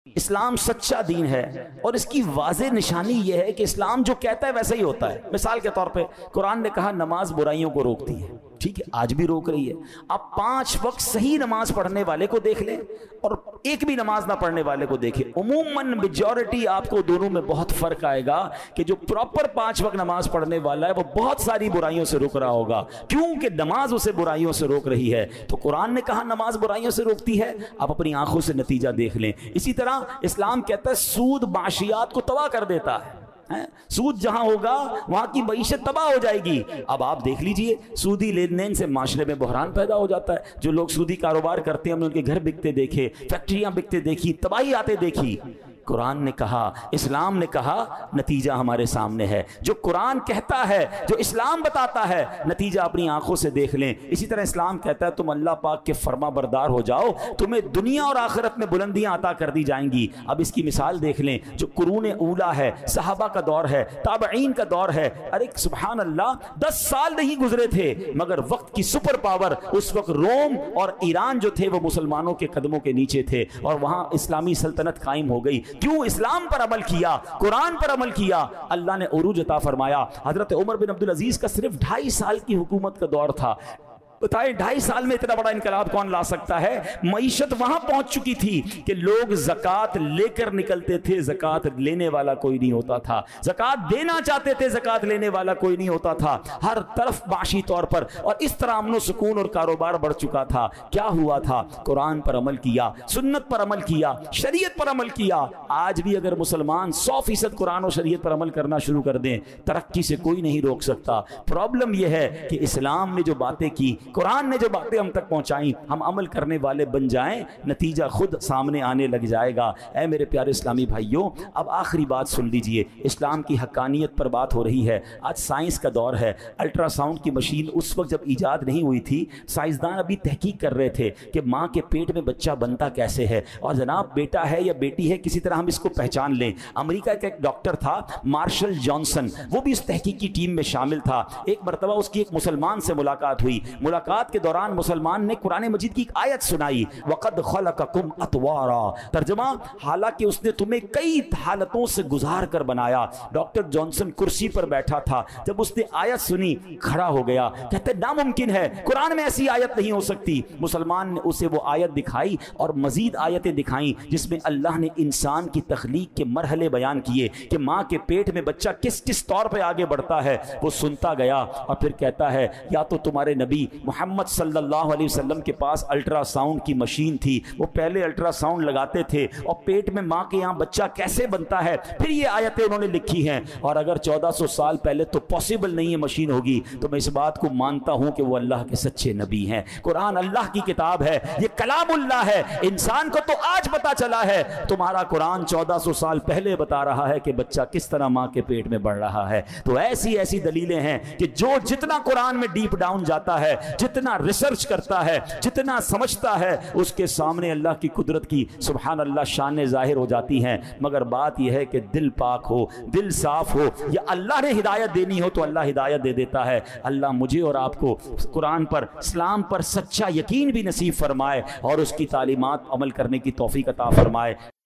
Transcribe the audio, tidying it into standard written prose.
اسلام سچا دین ہے اور اس کی واضح نشانی یہ ہے کہ اسلام جو کہتا ہے ویسا ہی ہوتا ہے۔ مثال کے طور پہ قرآن نے کہا نماز برائیوں کو روکتی ہے، ٹھیک ہے، آج بھی روک رہی ہے۔ آپ 5 وقت صحیح نماز پڑھنے والے کو دیکھ لیں اور ایک بھی نماز نہ پڑھنے والے کو دیکھیں، عموماً میجورٹی آپ کو دونوں میں بہت فرق آئے گا کہ جو پراپر 5 وقت نماز پڑھنے والا ہے وہ بہت ساری برائیوں سے روک رہا ہوگا، کیونکہ نماز اسے برائیوں سے روک رہی ہے۔ تو قرآن نے کہا نماز برائیوں سے روکتی ہے، آپ اپنی آنکھوں سے نتیجہ دیکھ لیں۔ اسی طرح اسلام کہتا ہے سود معاشیات کو تباہ کر دیتا ہے، سود جہاں ہوگا وہاں کی معیشت تباہ ہو جائے گی۔ اب آپ دیکھ لیجئے سودی لین دین سے معاشرے میں بحران پیدا ہو جاتا ہے۔ جو لوگ سودی کاروبار کرتے ہیں ہم نے ان کے گھر بکتے دیکھے، فیکٹریاں بکتے دیکھی، تباہی آتے دیکھی۔ قرآن نے کہا، اسلام نے کہا، نتیجہ ہمارے سامنے ہے۔ جو قرآن کہتا ہے، جو اسلام بتاتا ہے، نتیجہ اپنی آنکھوں سے دیکھ لیں۔ اسی طرح اسلام کہتا ہے تم اللہ پاک کے فرما بردار ہو جاؤ، تمہیں دنیا اور آخرت میں بلندیاں عطا کر دی جائیں گی۔ اب اس کی مثال دیکھ لیں، جو قرون اولا ہے، صحابہ کا دور ہے، تابعین کا دور ہے، ارے سبحان اللہ 10 سال نہیں گزرے تھے مگر وقت کی سپر پاور اس وقت روم اور ایران جو تھے وہ مسلمانوں کے قدموں کے نیچے تھے اور وہاں اسلامی سلطنت قائم ہو گئی۔ کیوں؟ اسلام پر عمل کیا، قرآن پر عمل کیا، اللہ نے عروج عطا فرمایا۔ حضرت عمر بن عبدالعزیز کا صرف 2.5 سال کی حکومت کا دور تھا۔ بتائیں 2.5 سال میں اتنا بڑا انقلاب کون لا سکتا ہے؟ معیشت وہاں پہنچ چکی تھی کہ لوگ زکوٰۃ لے کر نکلتے تھے، زکوٰۃ لینے والا کوئی نہیں ہوتا تھا، زکوٰۃ دینا چاہتے تھے، زکوٰۃ لینے والا کوئی نہیں ہوتا تھا، ہر طرف معاشی طور پر، اور اس طرح امن و سکون اور کاروبار بڑھ چکا تھا۔ کیا ہوا تھا؟ قرآن پر عمل کیا، سنت پر عمل کیا، شریعت پر عمل کیا۔ آج بھی اگر مسلمان 100% قرآن و شریعت پر عمل کرنا شروع کر دیں ترقی سے کوئی نہیں روک سکتا۔ پرابلم یہ ہے کہ اسلام نے جو باتیں کی، قرآن نے جو باتیں ہم تک پہنچائیں، ہم عمل کرنے والے بن جائیں، نتیجہ خود سامنے آنے لگ جائے گا۔ اے میرے پیارے اسلامی بھائیوں، اب آخری بات سن لیجئے، اسلام کی حقانیت پر بات ہو رہی ہے۔ آج سائنس کا دور ہے۔ الٹرا ساؤنڈ کی مشین اس وقت جب ایجاد نہیں ہوئی تھی، سائنسدان ابھی تحقیق کر رہے تھے کہ ماں کے پیٹ میں بچہ بنتا کیسے ہے، اور جناب بیٹا ہے یا بیٹی ہے کسی طرح ہم اس کو پہچان لیں۔ امریکہ کا ایک ڈاکٹر تھا مارشل جانسن، وہ بھی اس تحقیق کی ٹیم میں شامل تھا۔ ایک مرتبہ اس کی ایک مسلمان سے ملاقات ہوئی، ملاقات کے دوران مسلمان نے قرآن مجید کی ایک آیت سنائی، وَقَدْ خَلَقَكُمْ أَطْوَارًا، ترجمہ حالانکہ اس نے تمہیں کئی حالتوں سے گزار کر بنایا۔ ڈاکٹر جانسن کرسی پر بیٹھا تھا، جب اس نے آیت سنی کھڑا ہو گیا، کہتے ناممکن ہے، قرآن میں ایسی آیت نہیں ہو سکتی۔ مسلمان نے اسے وہ آیت دکھائی اور مزید آیتیں دکھائیں جس میں اللہ نے انسان کی تخلیق کے مرحلے بیان کیے کہ ماں کے پیٹ میں بچہ کس کس طور پہ آگے بڑھتا ہے۔ وہ سنتا گیا اور پھر کہتا ہے یا تو تمہارے نبی محمد صلی اللہ علیہ وسلم کے پاس الٹرا ساؤنڈ کی مشین تھی، وہ پہلے الٹرا ساؤنڈ لگاتے تھے اور پیٹ میں ماں کے یہاں بچہ کیسے بنتا ہے، پھر یہ آیتیں انہوں نے لکھی ہیں۔ اور اگر 1400 سال پہلے تو پاسبل نہیں ہے مشین ہوگی، تو میں اس بات کو مانتا ہوں کہ وہ اللہ کے سچے نبی ہیں۔ قرآن اللہ کی کتاب ہے، یہ کلام اللہ ہے۔ انسان کو تو آج پتا چلا ہے، تمہارا قرآن 1400 سال پہلے بتا رہا ہے کہ بچہ کس طرح ماں کے پیٹ میں بڑھ رہا ہے۔ تو ایسی ایسی دلیلیں ہیں کہ جو جتنا قرآن میں ڈیپ ڈاؤن جاتا ہے، جتنا ریسرچ کرتا ہے، جتنا سمجھتا ہے، اس کے سامنے اللہ کی قدرت کی سبحان اللہ شانیں ظاہر ہو جاتی ہیں۔ مگر بات یہ ہے کہ دل پاک ہو، دل صاف ہو، یا اللہ نے ہدایت دینی ہو تو اللہ ہدایت دے دیتا ہے۔ اللہ مجھے اور آپ کو قرآن پر، اسلام پر سچا یقین بھی نصیب فرمائے اور اس کی تعلیمات عمل کرنے کی توفیق عطا فرمائے۔